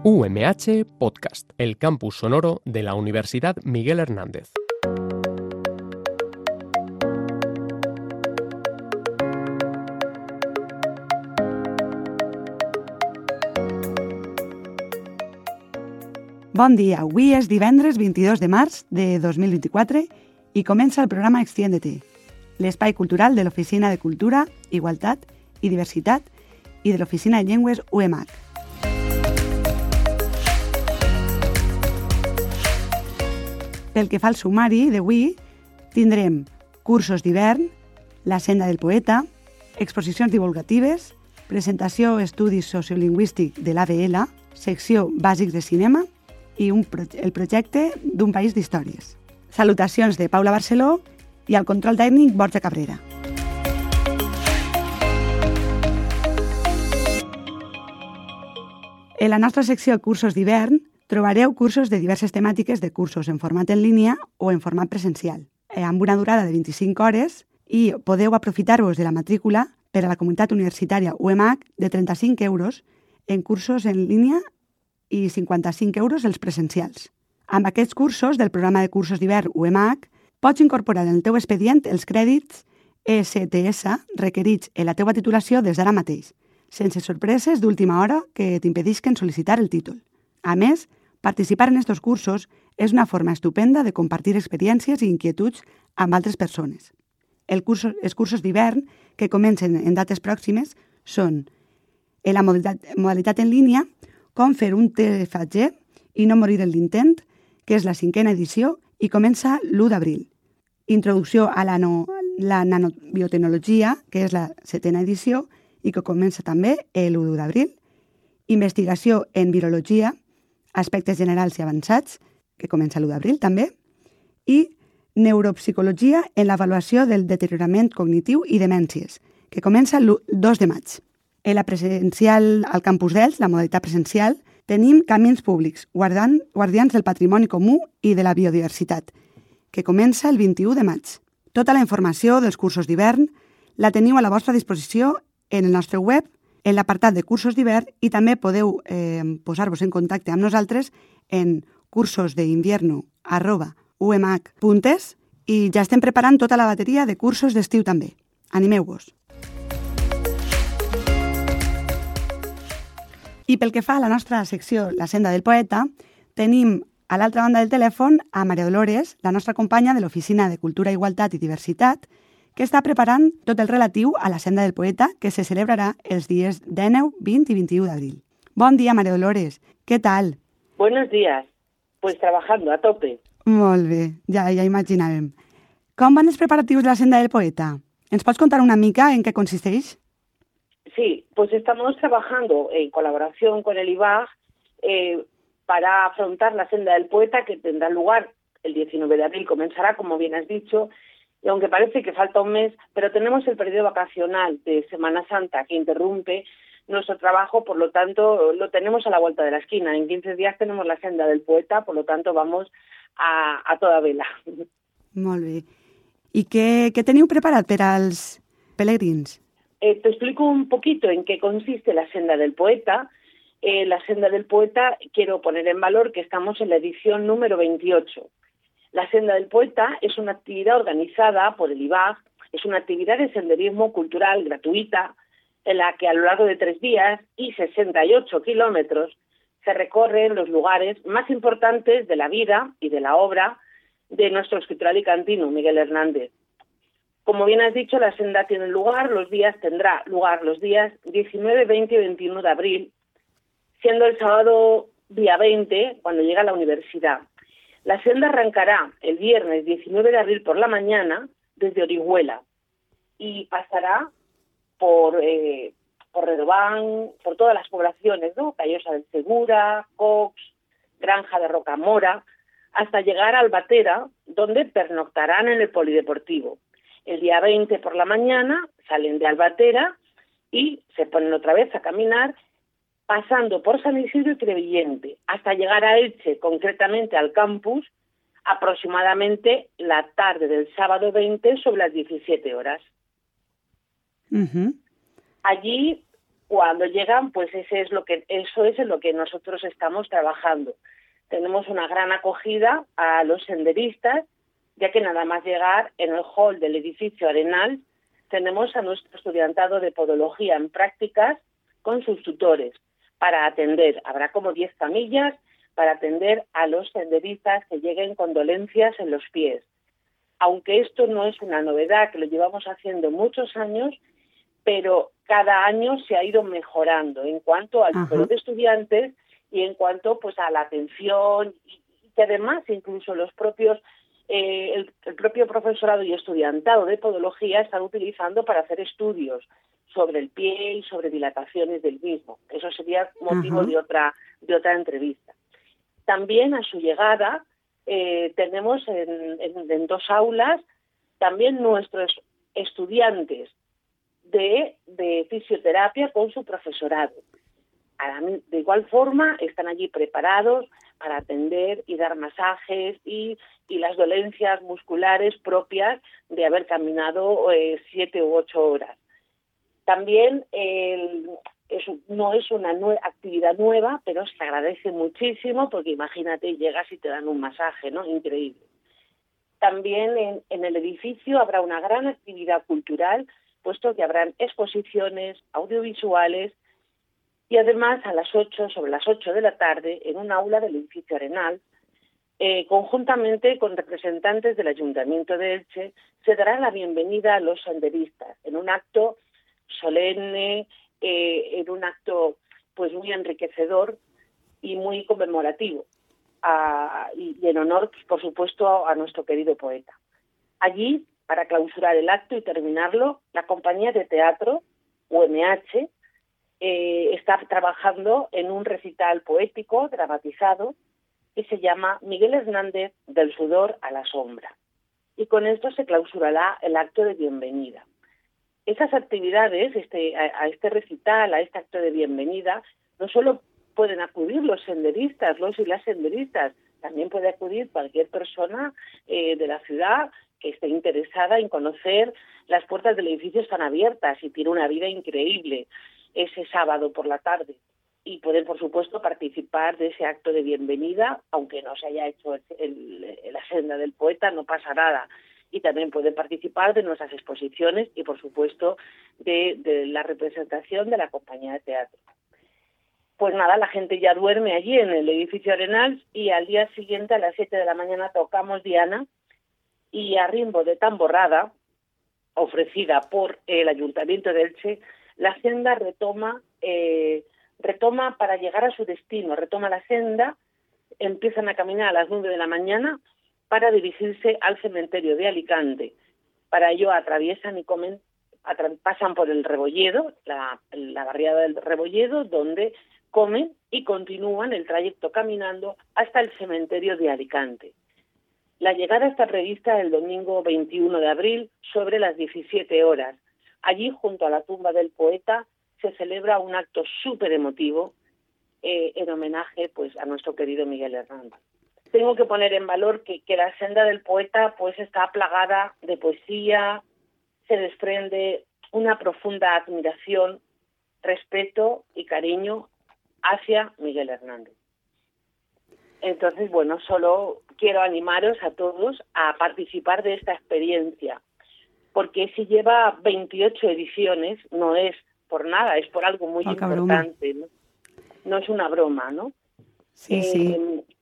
UMH Podcast, el campus sonoro de la Universidad Miguel Hernández. Bon dia, avui és divendres 22 de març de 2024 i comença el programa Extiéndete, l'espai cultural de l'Oficina de Cultura, Igualtat i Diversitat i de l'Oficina de Llengües UMH. Pel que fa al sumari d'avui, tindrem cursos d'hivern, la senda del poeta, exposicions divulgatives, presentació estudis sociolingüístic de l'ABL, secció bàsics de cinema i el projecte d'un país d'històries. Salutacions de Paula Barceló i al control tècnic Borja Cabrera. En la nostra secció Cursos d'hivern trobareu cursos de diverses temàtiques de cursos en format en línia o en format presencial, amb una durada de 25 hores i podeu aprofitar-vos de la matrícula per a la comunitat universitària UMH de 35 euros en cursos en línia i 55 euros els presencials. Amb aquests cursos del programa de cursos d'hivern UMH pots incorporar en el teu expedient els crèdits ECTS requerits en la teua titulació des d'ara mateix, sense sorpreses d'última hora que t'impedisquen sol·licitar el títol. A més, participar en aquests cursos és una forma estupenda de compartir experiències i inquietuds amb altres persones. Els cursos d'hivern que comencen en dates pròximes són en la modalitat en línia, com fer un TFG i no morir en l'intent, que és la 5a edició i comença l'1 d'abril. Introducció a la nanobiotecnologia, que és la 7a edició i que comença també l'1 d'abril. Investigació en virologia, aspectes generals i avançats, que comença l'1 d'abril també. I neuropsicologia en l'avaluació del deteriorament cognitiu i demències, que comença el 2 de maig. En la presencial al campus d'Elx, la modalitat presencial, tenim Camins Públics, Guardians del Patrimoni Comú i de la Biodiversitat, que comença el 21 de maig. Tota la informació dels cursos d'hivern la teniu a la vostra disposició en el nostre web, en l'apartat de cursos d'hivern, i també podeu posar-vos en contacte amb nosaltres en cursosdeinvierno@umh.es i ja estem preparant tota la bateria de cursos d'estiu també. Animeu-vos! I pel que fa a la nostra secció La senda del poeta, tenim a l'altra banda del telèfon a Maria Dolores, la nostra companya de l'Oficina de Cultura, Igualtat i Diversitat, que està preparant tot el relatiu a la senda del poeta, que se celebrarà els dies 19, 20 i 21 d'abril. Bon dia, Maria Dolores. Què tal? Buenos días. Pues trabajando a tope. Molt bé, ja imaginàvem. Com van els preparatius de la senda del poeta? Ens pots contar una mica en què consisteix? Sí, pues estamos trabajando en colaboración con el IBAG para afrontar la senda del poeta que tendrá lugar el 19 de abril. Comenzará, como bien has dicho, y aunque parece que falta un mes, pero tenemos el periodo vacacional de Semana Santa que interrumpe nuestro trabajo, por lo tanto lo tenemos a la vuelta de la esquina. En 15 días tenemos la senda del poeta, por lo tanto vamos a toda vela. Molt bé. I què teniu preparat per als pelegrins? Te explico un poquito en qué consiste la senda del poeta. La senda del poeta, quiero poner en valor que estamos en la edición número 28. La senda del poeta es una actividad organizada por el IBAG, es una actividad de senderismo cultural gratuita, en la que a lo largo de 3 días y 68 kilómetros se recorren los lugares más importantes de la vida y de la obra de nuestro escritor alicantino, Miguel Hernández. Como bien has dicho, la senda tendrá lugar los días 19, 20 y 21 de abril, siendo el sábado día 20 cuando llega a la universidad. La senda arrancará el viernes 19 de abril por la mañana desde Orihuela y pasará por Redován, por todas las poblaciones, ¿no? Callosa del Segura, Cox, Granja de Rocamora, hasta llegar a Albatera, donde pernoctarán en el polideportivo. El día 20 por la mañana salen de Albatera y se ponen otra vez a caminar, pasando por San Isidro y Crevillente, hasta llegar a Elche, concretamente al campus, aproximadamente la tarde del sábado 20 sobre las 17 horas. Uh-huh. Allí Cuando llegan, pues eso es en lo que nosotros estamos trabajando. Tenemos una gran acogida a los senderistas, ya que nada más llegar en el hall del edificio Arenal, tenemos a nuestro estudiantado de podología en prácticas con sus tutores para atender. Habrá como 10 camillas para atender a los senderistas que lleguen con dolencias en los pies. Aunque esto no es una novedad, que lo llevamos haciendo muchos años, pero cada año se ha ido mejorando en cuanto al número de estudiantes y en cuanto pues a la atención, y que además incluso los propios el propio profesorado y estudiantado de podología están utilizando para hacer estudios sobre el pie y sobre dilataciones del mismo. Eso sería motivo de otra entrevista. También a su llegada tenemos en 2 aulas también nuestros estudiantes de fisioterapia con su profesorado. De igual forma, están allí preparados para atender y dar masajes y las dolencias musculares propias de haber caminado 7 u 8 horas. También no es una actividad nueva, pero se agradece muchísimo porque imagínate, llegas y te dan un masaje, ¿no? Increíble. También en el edificio habrá una gran actividad cultural, puesto que habrán exposiciones audiovisuales y además sobre las 8 de la tarde, en un aula del edificio Arenal, conjuntamente con representantes del Ayuntamiento de Elche, se dará la bienvenida a los senderistas en un acto solemne, en un acto pues muy enriquecedor y muy conmemorativo, y en honor, pues, por supuesto, a nuestro querido poeta. Allí, para clausurar el acto y terminarlo, la compañía de teatro, UMH, está trabajando en un recital poético dramatizado que se llama Miguel Hernández, del sudor a la sombra. Y con esto se clausurará el acto de bienvenida. Esas actividades, a este recital, a este acto de bienvenida, no solo pueden acudir los senderistas, los y las senderistas, también puede acudir cualquier persona de la ciudad que esté interesada en conocer. Las puertas del edificio están abiertas y tiene una vida increíble ese sábado por la tarde. Y pueden, por supuesto, participar de ese acto de bienvenida, aunque no se haya hecho la senda del poeta, no pasa nada. Y también pueden participar de nuestras exposiciones y, por supuesto, de la representación de la compañía de teatro. Pues nada, la gente ya duerme allí en el edificio Arenal y al día siguiente, a las 7 de la mañana, tocamos diana y a ritmo de tamborrada, ofrecida por el Ayuntamiento de Elche, la senda retoma para llegar a su destino, retoma la senda, empiezan a caminar a las 9 de la mañana para dirigirse al cementerio de Alicante. Para ello atraviesan y pasan por el Rebolledo, la barriada del Rebolledo, donde comen y continúan el trayecto caminando hasta el cementerio de Alicante. La llegada está prevista el domingo 21 de abril sobre las 17 horas. Allí, junto a la tumba del poeta, se celebra un acto súper emotivo en homenaje pues, a nuestro querido Miguel Hernández. Tengo que poner en valor que la senda del poeta pues, está plagada de poesía, se desprende una profunda admiración, respeto y cariño hacia Miguel Hernández. Entonces, bueno, solo quiero animaros a todos a participar de esta experiencia, porque si lleva 28 ediciones, no es por nada, es por algo muy importante, ¿no? No es una broma, ¿no? Sí, sí.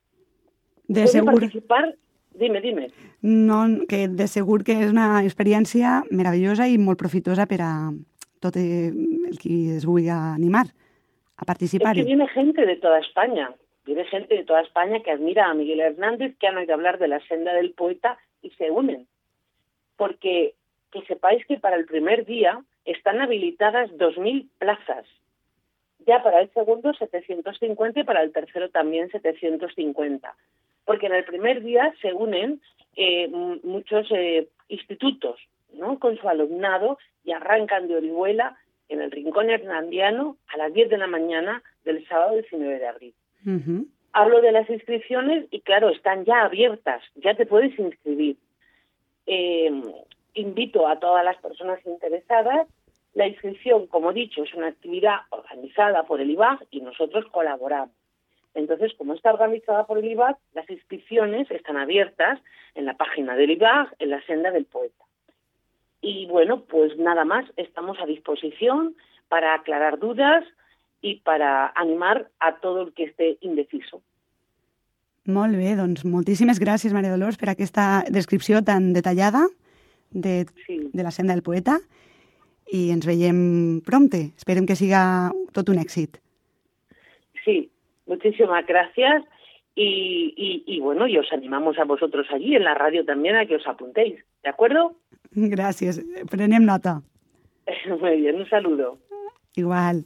De seguro. Participar? Dime. No, que de segur que és una experiència meravellosa i molt profitosa per a tot el qui es vulgui animar a participar. Es que viene gente de toda España. Viene gente de toda España que admira a Miguel Hernández, que han oído hablar de la senda del poeta y se unen. Porque que sepáis que para el primer día están habilitadas 2.000 plazas. Ya para el segundo 750 y para el tercero también 750. Porque en el primer día se unen muchos institutos, ¿no? Con su alumnado y arrancan de Orihuela en el Rincón Hernandiano a las 10 de la mañana del sábado 19 de abril. Uh-huh. Hablo de las inscripciones y claro, están ya abiertas, ya te puedes inscribir. Invito a todas las personas interesadas La inscripción, como he dicho, es una actividad organizada por el IBAG y nosotros colaboramos. Entonces, como está organizada por el IBAG, las inscripciones están abiertas en la página del IBAG, en la Senda del Poeta. Y bueno, pues nada más, estamos a disposición para aclarar dudas i para animar a tot el que esté indeciso. Molt bé, doncs moltíssimes gràcies, Maria Dolors, per aquesta descripció tan detallada de la Senda del Poeta i ens veiem prompte. Esperem que siga tot un èxit. Sí, muchísimas gracias y bueno, y os animamos a vosotros allí en la radio también a que os apuntéis, ¿de acuerdo? Gràcies, prenem nota. Muy bien, un saludo. Igual.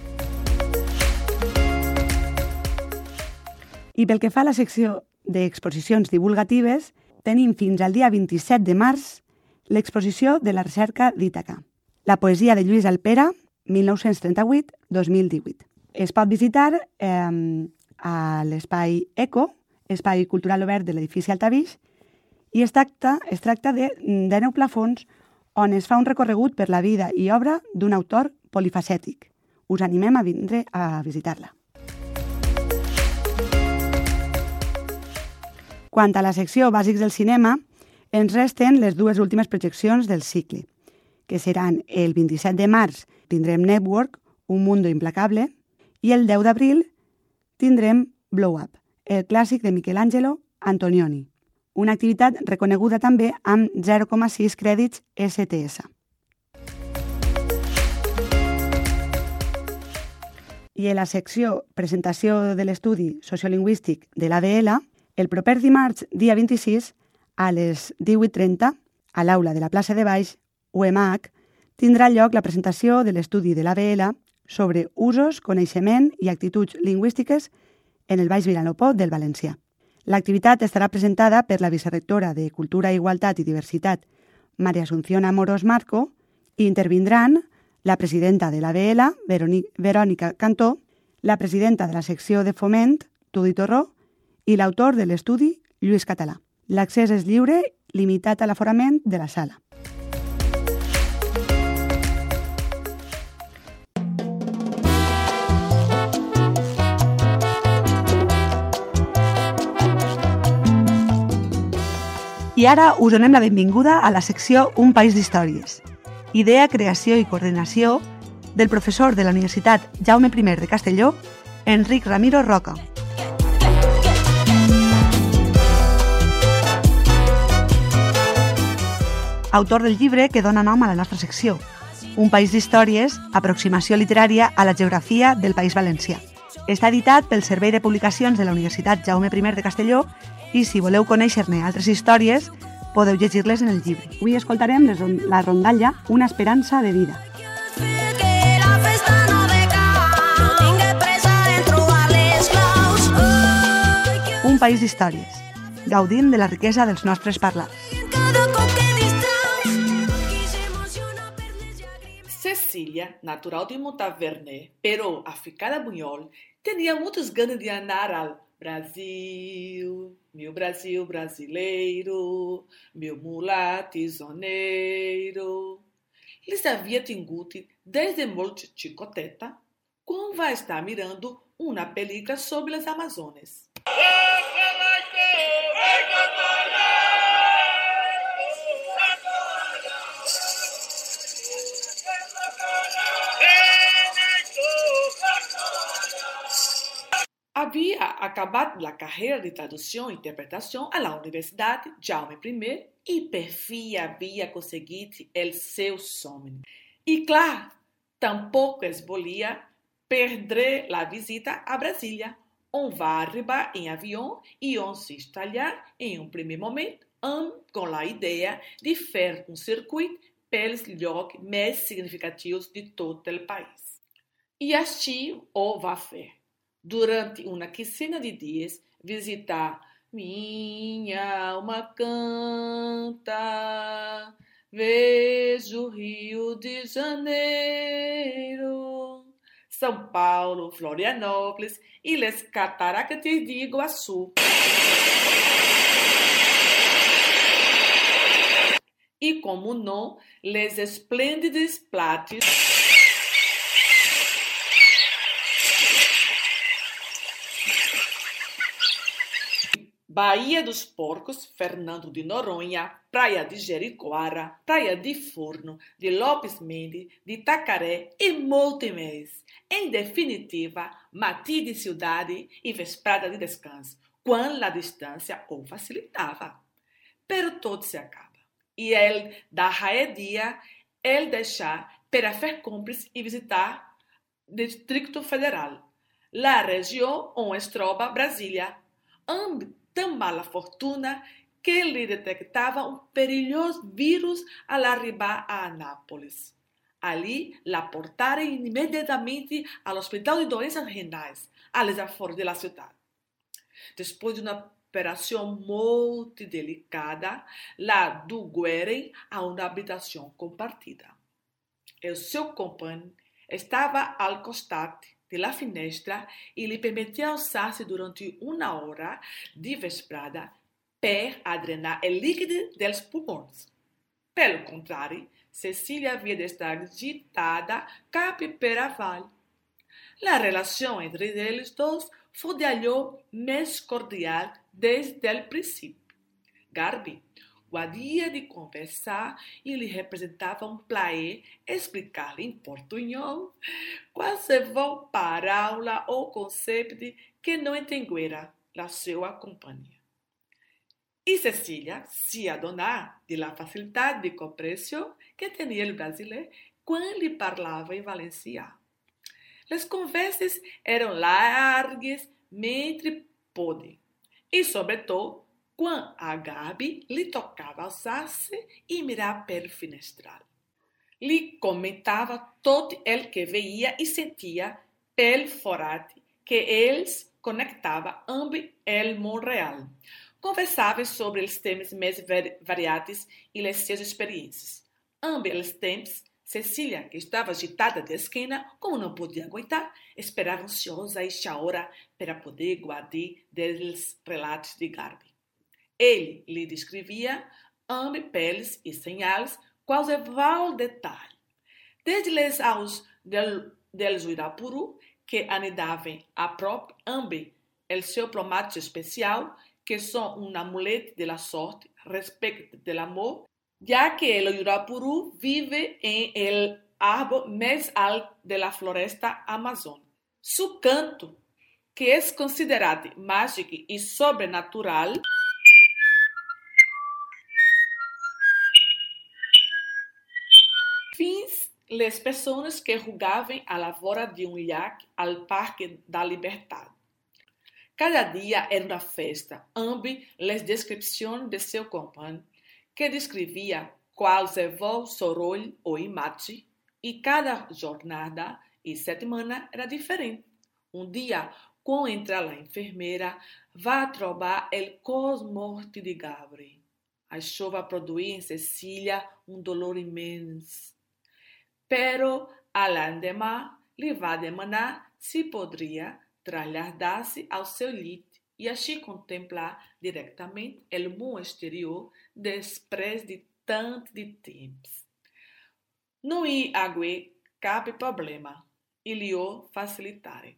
I pel que fa a la secció d'exposicions divulgatives, tenim fins al dia 27 de març l'exposició de la recerca d'Ítaca, la poesia de Lluís Alpera, 1938-2018. Es pot visitar a l'espai ECO, Espai Cultural Obert de l'edifici Altavix, i es tracta de 19 plafons on es fa un recorregut per la vida i obra d'un autor polifacètic. Us animem a vindre a visitar-la. Quant a la secció Bàsics del cinema, ens resten les dues últimes projeccions del cicle, que seran el 27 de març tindrem Network, Un mundo implacable, i el 10 d'abril tindrem Blow Up, el clàssic de Michelangelo Antonioni, una activitat reconeguda també amb 0,6 crèdits STS. I en la secció Presentació de l'estudi sociolingüístic de l'ABL, el proper dimarts, dia 26, a les 18:30, a l'aula de la plaça de Baix, UMH, tindrà lloc la presentació de l'estudi de l'ABL sobre usos, coneixement i actituds lingüístiques en el Baix Vinalopó del valencià. L'activitat estarà presentada per la vicerectora de Cultura, Igualtat i Diversitat, Maria Asunción Amorós Marco, i intervindran la presidenta de l'ABL, Verònica Cantó, la presidenta de la secció de Foment, Tudi Torró, i l'autor de l'estudi, Lluís Català. L'accés és lliure, limitat a l'aforament de la sala. I ara us donem la benvinguda a la secció Un país d'històries. Idea, creació i coordinació del professor de la Universitat Jaume I de Castelló, Enric Ramiro Roca. Autor del llibre que dona nom a la nostra secció, Un país d'històries, aproximació literària a la geografia del País Valencià. Està editat pel Servei de Publicacions de la Universitat Jaume I de Castelló i si voleu conèixer-ne altres històries, podeu llegir-les en el llibre. Avui escoltarem la rondalla Una esperança de vida. Un país d'històries. Gaudim de la riquesa dels nostres parlars. Cecília, natural de Montaverné, pero aficada a Bunhol, tinha muitas ganas de andar ao Brasil, meu Brasil brasileiro, meu mulatizoneiro. Eles havia tingut desde muito chicoteta, quando vai estar mirando uma película sobre as Amazonas. Havia acabado a carreira de tradução e interpretação à Universidade Jaume I e perfim havia conseguido o seu sonho. E claro, tampouco esbolia perder a visita a Brasília, onde vai arribar em avião e onde se instalar em primeiro momento com a ideia de fazer circuito pelos lugares mais significativos de todo o país. E assim o vai fazer. Durante uma quinzena de dias, visitar Minha alma canta, vejo Rio de Janeiro, São Paulo, Florianópolis e as Cataratas de Iguaçu. E como não, les esplêndidos platos Baía dos Porcos, Fernando de Noronha, Praia de Jericoara, Praia de Forno, de Lopes Mendes, de Itacaré e muito mais. Em definitiva, mati de cidade e vesprada de descanso, quando a distância o facilitava. Pero todo se acaba. E ele da dia, ele deixar para fazer compras e visitar o Distrito Federal, la região onde se trova Brasília. Tão mala fortuna que lhe detectava um perigoso vírus ao arribar a Anápolis. Ali, la portaram imediatamente ao Hospital de Doenças Renais, às afueras da cidade. Depois de uma operação muito delicada, la dugueram a uma habitação compartida. O seu companheiro estava ao costado da finestra e lhe permitia alçar-se durante uma hora de vesprada para drenar o líquido dos pulmões. Pelo contrário, Cecília havia de estar agitada cap para aval. A relação entre eles dois foi de algo mais cordial desde o princípio. Garbi gostaria de conversar e lhe representava um prazer explicar-lhe em portunhol quase vão parábola ou conceito que não entenguera a sua companhia. E Cecília se adonava da facilidade de compreensão que tinha o brasileiro quando lhe falava em valenciano. As conversas eram largas, mentre pôde, e, sobretudo, quando a Gabi lhe tocava alçar-se e mirar pelo finestral. Lhe comentava todo o que veia e sentia pelo forate que eles conectavam ambos el Montreal. Conversavam sobre os temas mais variados e as suas experiências. Ambos os tempos, Cecília, que estava agitada de esquina, como não podia aguentar, esperava ansiosa esta hora para poder guardar dos relatos de Garbi. Ele lhe descrevia ambos peles e señales quase val detalhe. Desde les aos del Uirapuru, que anidavam a próprio ambos el seu plumaje especial, que são um amuleto de la sorte, respeito del amor, já que el Uirapuru vive em el árbol mais alto de la floresta amazônica. Su canto, que é considerado mágico e sobrenatural, fins les pessoas que jogavam à lavoura de um iaque ao Parque da Liberdade. Cada dia era uma festa, ambos les descrições de seu companheiro, que descrevia qualsevol soroll ou imagem, e cada jornada e semana era diferente. Um dia, quando entra a enfermeira, vai trobar el cos-morte de Gabriel. A chuva produziu em Cecília um dolor imenso. Pero al andemã lhe vai demanar se poderia trasladar-se ao seu leito e assim contemplar diretamente o mundo exterior depois de tanto de tempos. Não ia haver cabe problema e lhe o facilitarem.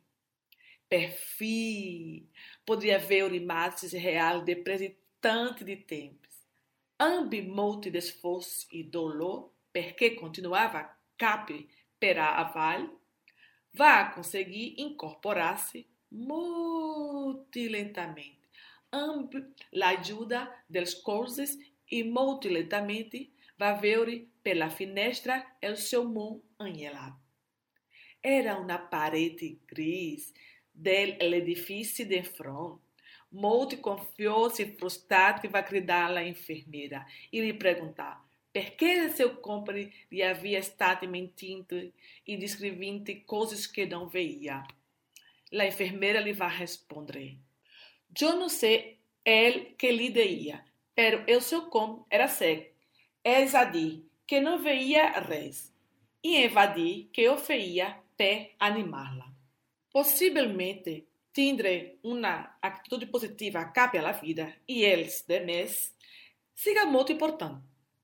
Perfil poderia ver o imagens real depois de tanto de tempos. Ambi muito de esforço e dolor, porque continuava cap para aval, vai conseguir incorporar-se muito lentamente, ambos a ajuda dos coisas e muito lentamente vai ver pela finestra o seu mundo anhelado. Era uma parede gris do edifício de front. Muito confuso e frustrado vai gritar a enfermeira e lhe perguntar por que seu companheiro lhe havia estado mentindo e descrevendo coisas que não veia. A enfermeira lhe vai responder: eu não sei el que lhe deia, pero o seu companheiro era cego. É Zadi, que não veia res, e Evadi, que o feia para animá-la. Possivelmente, tindre uma atitude positiva cabe à vida e eles demais siga muito importante.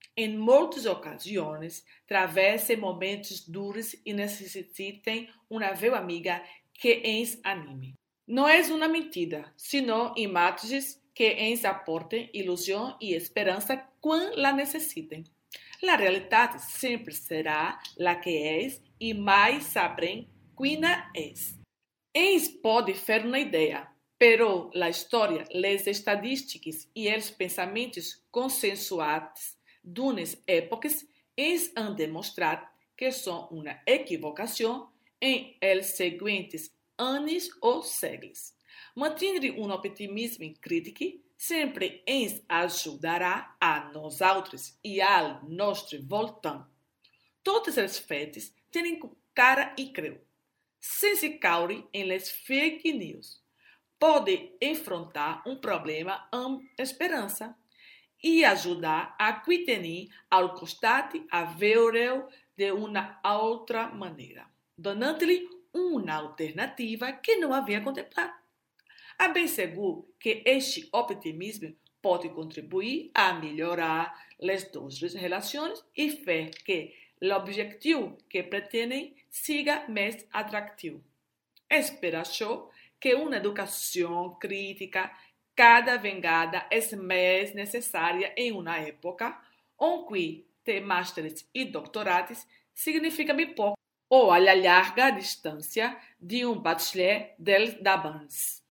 em muitas ocasiões, travessem momentos duros e necessitem uma veu amiga que ens anime. Não é uma mentira, senão imagens que ens aportem ilusão e esperança quando la necessitem. La realidade sempre será la que és e mais sabrem quina és. Ens pode fer uma ideia, pero la história, les estadísticas e os pensamentos consensuados d'unes èpoques ens han demostrat que são uma equivocação em els seguintes anos ou séculos. Mantenir um optimismo crítico sempre ens ajudará a nosaltres e ao nosso voltant. Todos os feitos têm cara e creu. Sem se cair em les fake news, pode enfrentar um problema com esperança e ajudar a qui tenir ao costat a veure-o de uma outra maneira, donando-lhe uma alternativa que não havia contemplado. É bem seguro que este optimismo pode contribuir a melhorar as duas relações e fazer que o objetivo que pretendem siga mais atrativo. Espero que uma educação crítica cada vengada é mais necessária em uma época onde ter másteres e doutorados significa bem pouco, ou a larga distância de um bachelor del d'abans.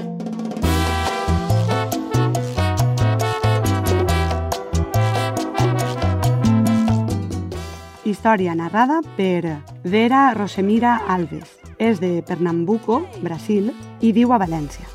Història narrada per Vera Rosemira Alves. És de Pernambuco, Brasil, i viu a València.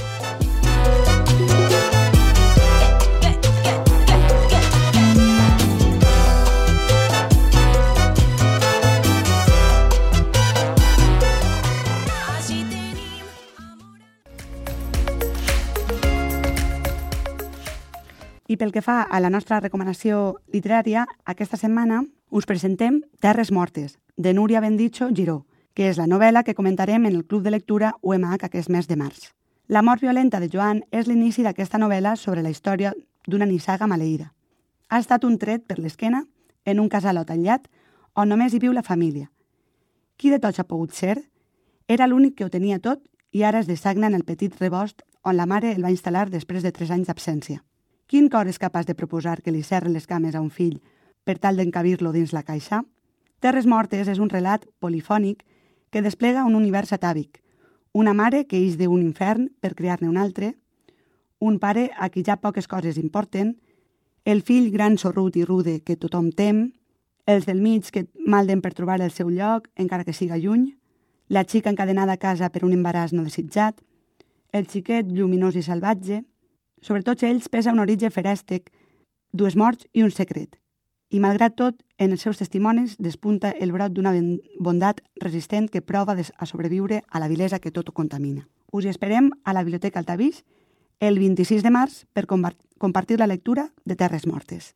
I pel que fa a la nostra recomanació literària, aquesta setmana us presentem Terres mortes, de Núria Bendicho Giró, que és la novel·la que comentarem en el Club de Lectura UMH aquest mes de març. La mort violenta de Joan és l'inici d'aquesta novel·la sobre la història d'una nissaga maleïda. Ha estat un tret per l'esquena en un casalot aïllat on només hi viu la família. Qui de tots ha pogut ser? Era l'únic que ho tenia tot i ara es dessagna en el petit rebost on la mare el va instal·lar després de 3 anys d'absència. Quin cor és capaç de proposar que li serren les cames a un fill per tal d'encabir-lo dins la caixa? Terres mortes és un relat polifònic que desplega un univers atàvic, una mare que ix d'un infern per crear-ne un altre, un pare a qui ja poques coses importen, el fill gran sorrut i rude que tothom tem, els del mig que malden per trobar el seu lloc, encara que siga lluny, la xica encadenada a casa per un embaràs no desitjat, el xiquet lluminós i salvatge. Sobre tots ells pesa un origen ferèstec, 2 morts i un secret. I malgrat tot, en els seus testimonis despunta el brot d'una bondat resistent que prova a sobreviure a la vilesa que tot ho contamina. Us hi esperem a la Biblioteca Altavix el 26 de març per compartir la lectura de Terres mortes.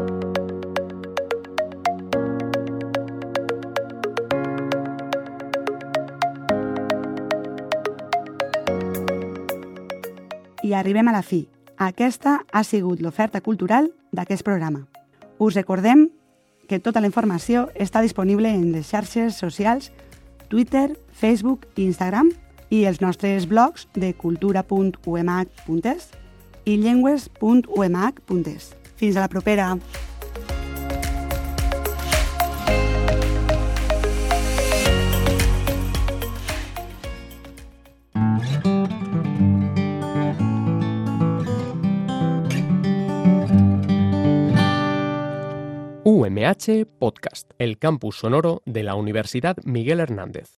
I arribem a la fi. Aquesta ha sigut l'oferta cultural d'aquest programa. Us recordem que tota la informació està disponible en les xarxes socials Twitter, Facebook i Instagram i els nostres blogs de cultura.umh.es i llengües.umh.es. Fins a la propera! UMH Podcast, el campus sonoro de la Universidad Miguel Hernández.